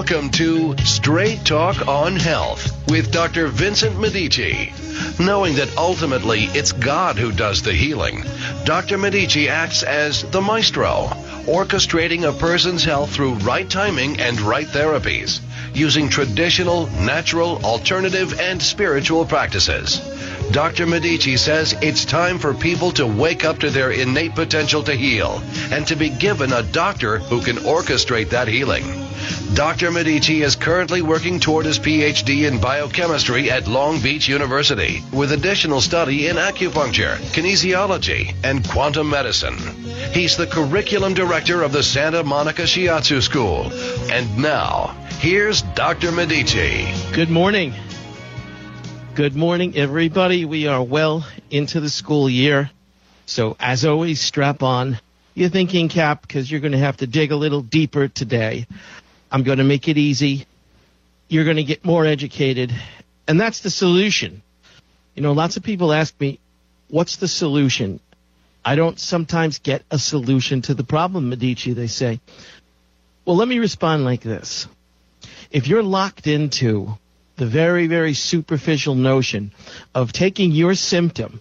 Welcome to Straight Talk on Health with Dr. Vincent Medici. Knowing that ultimately it's God who does the healing, Dr. Medici acts as the maestro, orchestrating a person's health through right timing and right therapies, using traditional, natural, alternative, and spiritual practices. Dr. Medici says it's time for people to wake up to their innate potential to heal and to be given a doctor who can orchestrate that healing. Dr. Medici is currently working toward his PhD in biochemistry at Long Beach University with additional study in acupuncture, kinesiology, and quantum medicine. He's the curriculum director of the Santa Monica Shiatsu School. And now, here's Dr. Medici. Good morning. Good morning, everybody. We are well into the school year. So, as always, strap on your thinking cap because you're going to have to dig a little deeper today. I'm going to make it easy. You're going to get more educated. And that's the solution. You know, lots of people ask me, what's the solution? I don't sometimes get a solution to the problem, Medici, they say. Well, let me respond like this. If you're locked into the very, very superficial notion of taking your symptom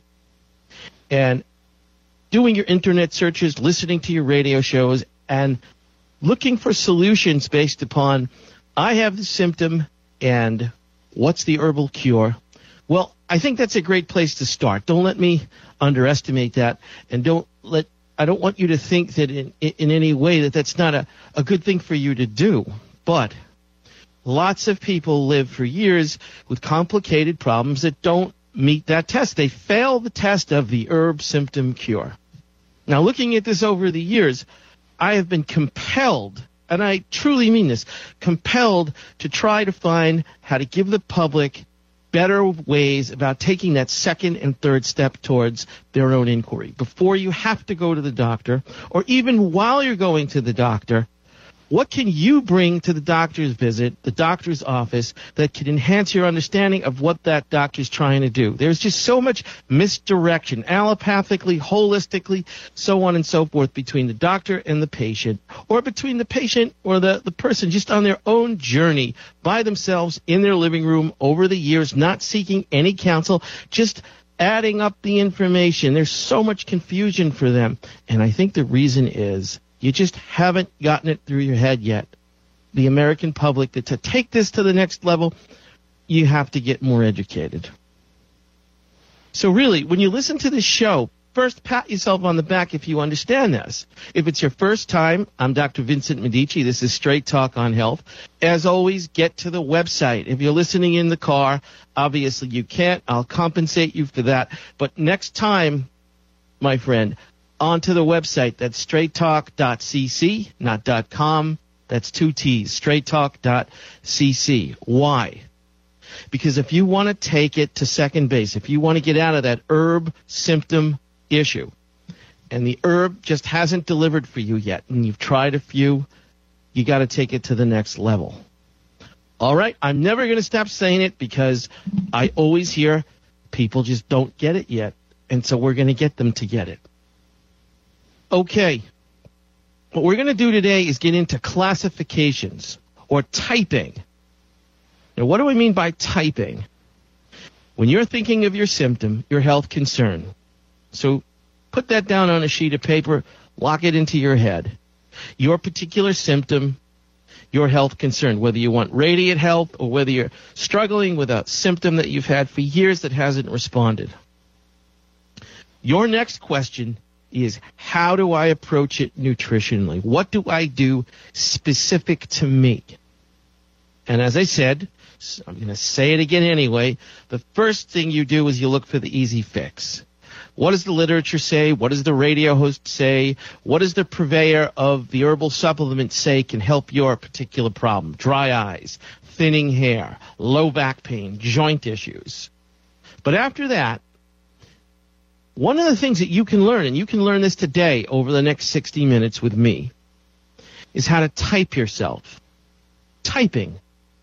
and doing your internet searches, listening to your radio shows, and looking for solutions based upon, I have the symptom and what's the herbal cure? Well, I think that's a great place to start. Don't let me underestimate that, and I don't want you to think that in any way that that's not a good thing for you to do. But lots of people live for years with complicated problems that don't meet that test. They fail the test of the herb symptom cure. Now, looking at this over the years, I have been compelled, and I truly mean this, compelled to try to find how to give the public better ways about taking that second and third step towards their own inquiry. Before you have to go to the doctor, or even while you're going to the doctor, what can you bring to the doctor's visit, the doctor's office, that can enhance your understanding of what that doctor's trying to do? There's just so much misdirection, allopathically, holistically, so on and so forth, between the doctor and the patient, or between the patient or the person just on their own journey by themselves in their living room over the years, not seeking any counsel, just adding up the information. There's so much confusion for them. And I think the reason is you just haven't gotten it through your head yet. The American public, that to take this to the next level, you have to get more educated. So really, when you listen to this show, first pat yourself on the back if you understand this. If it's your first time, I'm Dr. Vincent Medici. This is Straight Talk on Health. As always, get to the website. If you're listening in the car, obviously you can't. I'll compensate you for that. But next time, my friend, onto the website. That's straighttalk.cc, not .com. That's 2 T's, straighttalk.cc. Why? Because if you want to take it to second base, if you want to get out of that herb symptom issue, and the herb just hasn't delivered for you yet, and you've tried a few, you got to take it to the next level. All right? I'm never going to stop saying it because I always hear people just don't get it yet, and so we're going to get them to get it. Okay, what we're going to do today is get into classifications or typing. Now, what do I mean by typing? When you're thinking of your symptom, your health concern, so put that down on a sheet of paper, lock it into your head. Your particular symptom, your health concern, whether you want radiant health or whether you're struggling with a symptom that you've had for years that hasn't responded. Your next question is, how do I approach it nutritionally? What do I do specific to me? And as I said, I'm going to say it again anyway, the first thing you do is you look for the easy fix. What does the literature say? What does the radio host say? What does the purveyor of the herbal supplement say can help your particular problem? Dry eyes, thinning hair, low back pain, joint issues. But after that, one of the things that you can learn, and you can learn this today over the next 60 minutes with me, is how to type yourself. Typing.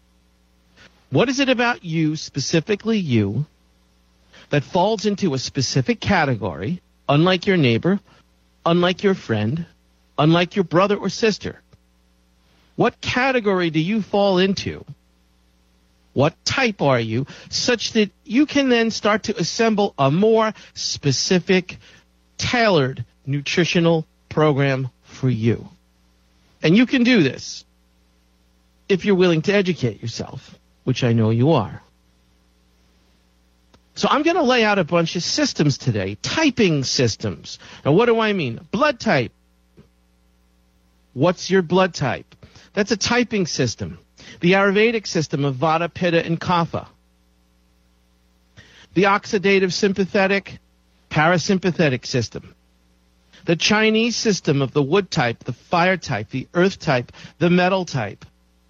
What is it about you, specifically you, that falls into a specific category, unlike your neighbor, unlike your friend, unlike your brother or sister? What category do you fall into? What type are you, such that you can then start to assemble a more specific, tailored nutritional program for you. And you can do this if you're willing to educate yourself, which I know you are. So I'm going to lay out a bunch of systems today, typing systems. Now, what do I mean? Blood type. What's your blood type? That's a typing system. The Ayurvedic system of Vata, Pitta, and Kapha. The oxidative sympathetic, parasympathetic system. The Chinese system of the wood type, the fire type, the earth type, the metal type.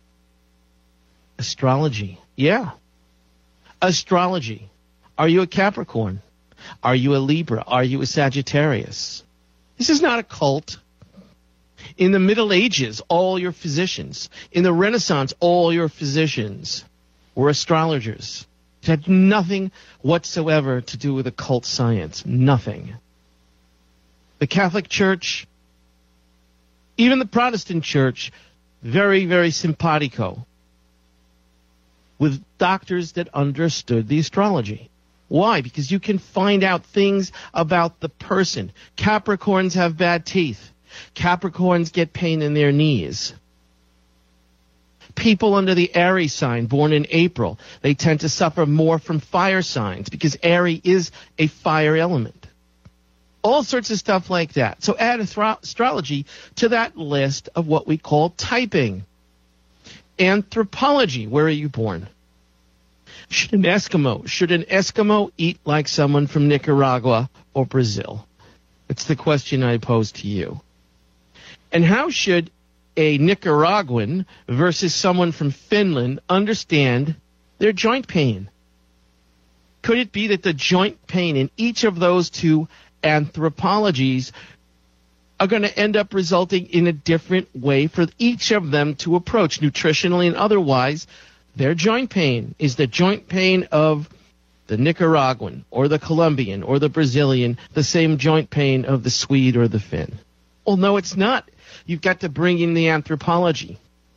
Astrology. Yeah. Astrology. Are you a Capricorn? Are you a Libra? Are you a Sagittarius? This is not a cult. In the Middle Ages, all your physicians. In the Renaissance, all your physicians were astrologers. It had nothing whatsoever to do with occult science. Nothing. The Catholic Church, even the Protestant Church, very, very simpatico with doctors that understood the astrology. Why? Because you can find out things about the person. Capricorns have bad teeth. Capricorns get pain in their knees. People under the Aries sign, born in April, they tend to suffer more from fire signs because Aries is a fire element. All sorts of stuff like that. So add astrology to that list of what we call typing. Anthropology, where are you born? Should an Eskimo eat like someone from Nicaragua or Brazil? It's the question I pose to you. And how should a Nicaraguan versus someone from Finland understand their joint pain? Could it be that the joint pain in each of those two anthropologies are going to end up resulting in a different way for each of them to approach nutritionally and otherwise their joint pain? Is the joint pain of the Nicaraguan or the Colombian or the Brazilian the same joint pain of the Swede or the Finn? Well, no, it's not. You've got to bring in the anthropology.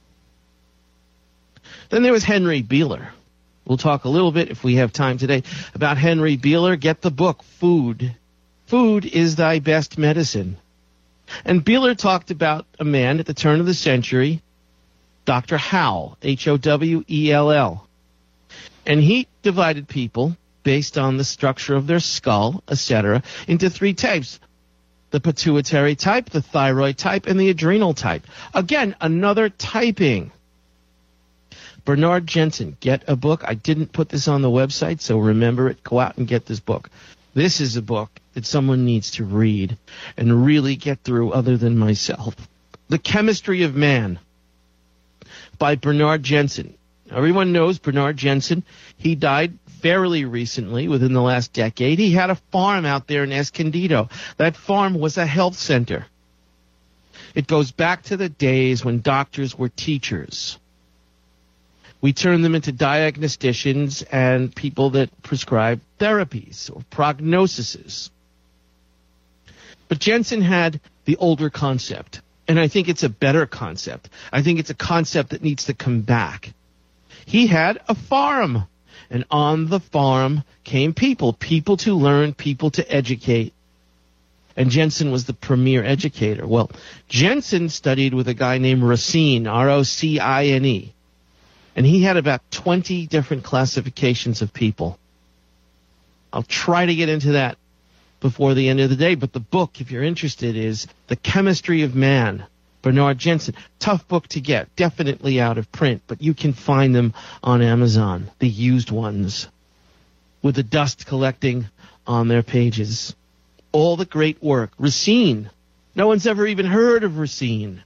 Then there was Henry Beeler. We'll talk a little bit, if we have time today, about Henry Beeler. Get the book, Food. Food is thy best medicine. And Beeler talked about a man at the turn of the century, Dr. Howell, Howell. And he divided people based on the structure of their skull, etc., into three types. The pituitary type, the thyroid type, and the adrenal type. Again, another typing. Bernard Jensen, get a book. I didn't put this on the website, so remember it. Go out and get this book. This is a book that someone needs to read and really get through other than myself. The Chemistry of Man by Bernard Jensen. Everyone knows Bernard Jensen. He died fairly recently, within the last decade. He had a farm out there in Escondido. That farm was a health center. It goes back to the days when doctors were teachers. We turned them into diagnosticians and people that prescribe therapies or prognoses. But Jensen had the older concept, and I think it's a better concept. I think it's a concept that needs to come back. He had a farm, and on the farm came people to learn, people to educate. And Jensen was the premier educator. Well, Jensen studied with a guy named Racine, R-O-C-I-N-E. And he had about 20 different classifications of people. I'll try to get into that before the end of the day. But the book, if you're interested, is The Chemistry of Man, Bernard Jensen. Tough book to get, definitely out of print, but you can find them on Amazon, the used ones, with the dust collecting on their pages. All the great work. Racine. No one's ever even heard of Racine.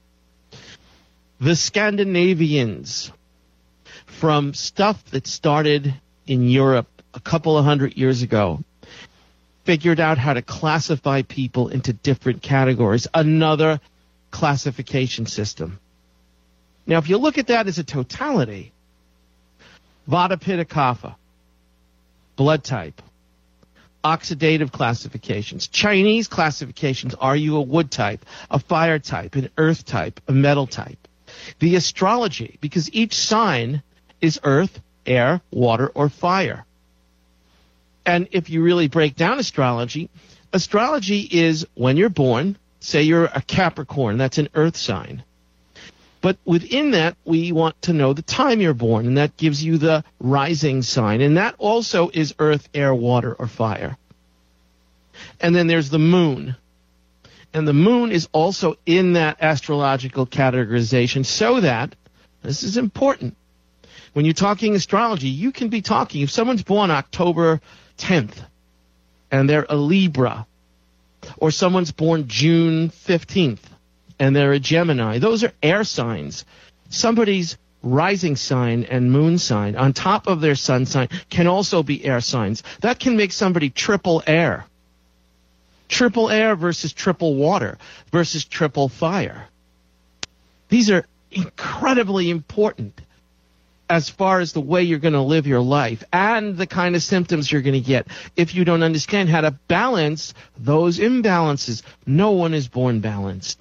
The Scandinavians, from stuff that started in Europe a couple of 100 years ago, figured out how to classify people into different categories. Another classification system. Now, if you look at that as a totality, Vata, Pitta, Kapha, blood type, oxidative classifications, Chinese classifications, are you a wood type, a fire type, an earth type, a metal type? The astrology, because each sign is earth, air, water, or fire. And if you really break down astrology, astrology is when you're born. Say you're a Capricorn, that's an earth sign. But within that, we want to know the time you're born, and that gives you the rising sign. And that also is earth, air, water, or fire. And then there's the moon. And the moon is also in that astrological categorization so that, this is important, when you're talking astrology, you can be talking, if someone's born October 10th and they're a Libra, or someone's born June 15th and they're a Gemini, those are air signs. Somebody's rising sign and moon sign on top of their sun sign can also be air signs. That can make somebody triple air. Triple air versus triple water versus triple fire. These are incredibly important as far as the way you're going to live your life and the kind of symptoms you're going to get if you don't understand how to balance those imbalances. No one is born balanced.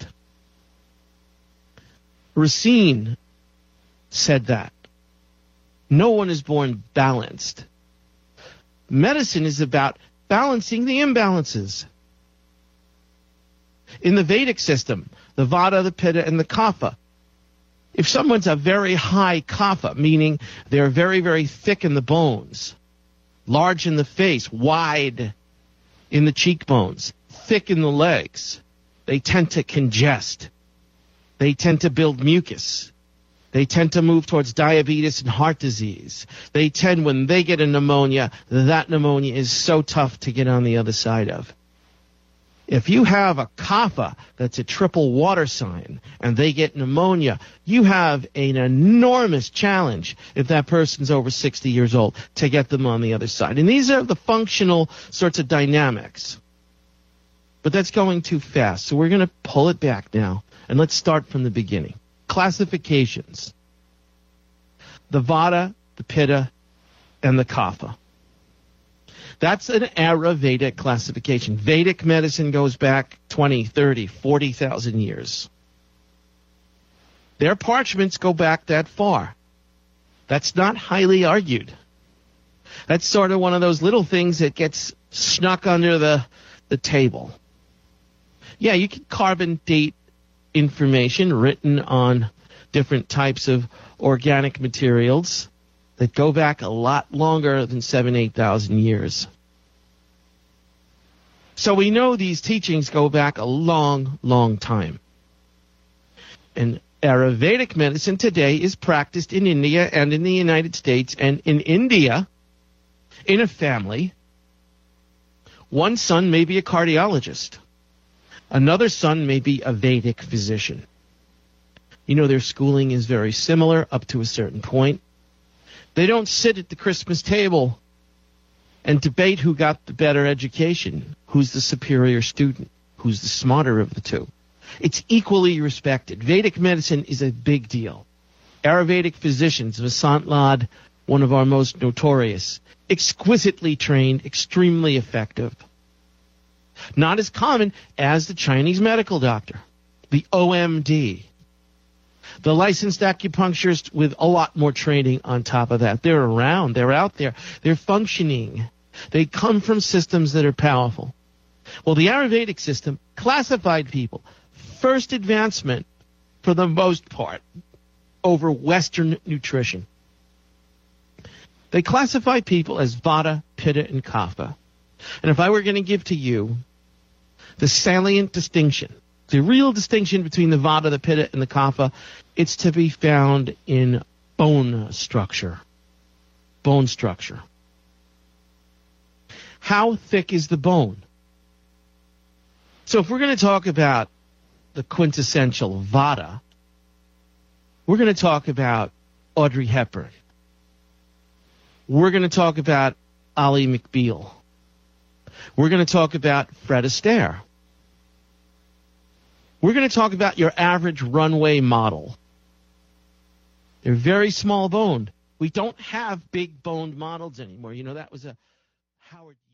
Racine said that. No one is born balanced. Medicine is about balancing the imbalances. In the Vedic system, the Vata, the Pitta, and the Kapha, if someone's a very high Kapha, meaning they're very, very thick in the bones, large in the face, wide in the cheekbones, thick in the legs, they tend to congest. They tend to build mucus. They tend to move towards diabetes and heart disease. They tend, when they get a pneumonia, that pneumonia is so tough to get on the other side of. If you have a Kapha that's a triple water sign and they get pneumonia, you have an enormous challenge if that person's over 60 years old to get them on the other side. And these are the functional sorts of dynamics. But that's going too fast, so we're going to pull it back now, and let's start from the beginning. Classifications. The Vata, the Pitta, and the Kapha. That's an Ayurvedic classification. Vedic medicine goes back 20, 30, 40,000 years. Their parchments go back that far. That's not highly argued. That's sort of one of those little things that gets snuck under the table. Yeah, you can carbon date information written on different types of organic materials that go back a lot longer than 7,000, 8,000 years. So we know these teachings go back a long, long time. And Ayurvedic medicine today is practiced in India and in the United States. And in India, in a family, one son may be a cardiologist. Another son may be a Vedic physician. You know, their schooling is very similar up to a certain point. They don't sit at the Christmas table and debate who got the better education, who's the superior student, who's the smarter of the two. It's equally respected. Vedic medicine is a big deal. Ayurvedic physicians, Vasant Lad, one of our most notorious, exquisitely trained, extremely effective. Not as common as the Chinese medical doctor, the OMD. The licensed acupuncturist with a lot more training on top of that. They're around. They're out there. They're functioning. They come from systems that are powerful. Well, the Ayurvedic system classified people. First advancement, for the most part, over Western nutrition. They classify people as Vata, Pitta, and Kapha. And if I were going to give to you the salient distinction, the real distinction between the Vata, the Pitta, and the Kapha, it's to be found in bone structure. Bone structure. How thick is the bone? So if we're going to talk about the quintessential Vata, we're going to talk about Audrey Hepburn. We're going to talk about Ally McBeal. We're going to talk about Fred Astaire. We're going to talk about your average runway model. They're very small boned. We don't have big boned models anymore. You know, that was a Howard